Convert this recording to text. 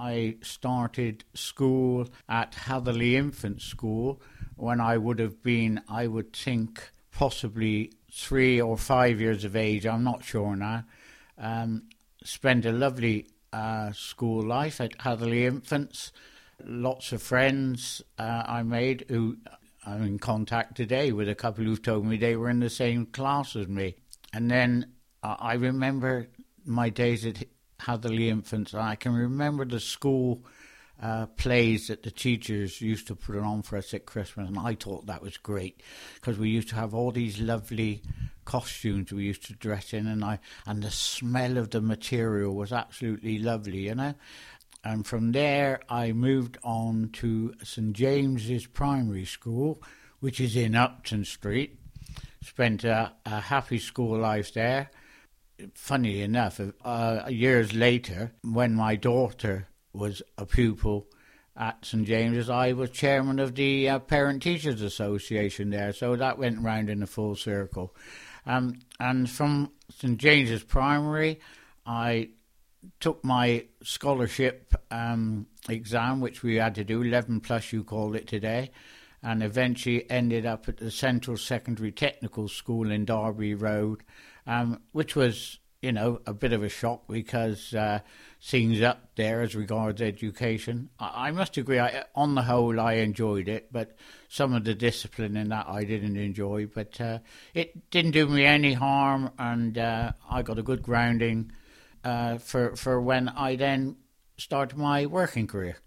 I started school at Hatherley Infant School when I would have been, I would think, possibly 3 or 5 years of age. I'm not sure now. Spent a lovely school life at Hatherley Infants. Lots of friends I made who I'm in contact today with, a couple who've told me they were in the same class as me. And then I remember my days at Hatherley Infants, and I can remember the school plays that the teachers used to put on for us at Christmas, and I thought that was great because we used to have all these lovely costumes we used to dress in, and the smell of the material was absolutely lovely, you know. And from there I moved on to St James's Primary School, which is in Upton Street. Spent a happy school life there. Funny enough, years later, when my daughter was a pupil at St James's, I was chairman of the Parent Teachers Association there, so that went round in a full circle. And from St James's Primary, I took my scholarship exam, which we had to do, 11 plus you call it today, and eventually ended up at the Central Secondary Technical School in Derby Road, which was, you know, a bit of a shock because things up there as regards education. I must agree, on the whole, I enjoyed it, but some of the discipline in that I didn't enjoy. But it didn't do me any harm, and I got a good grounding for when I then started my working career.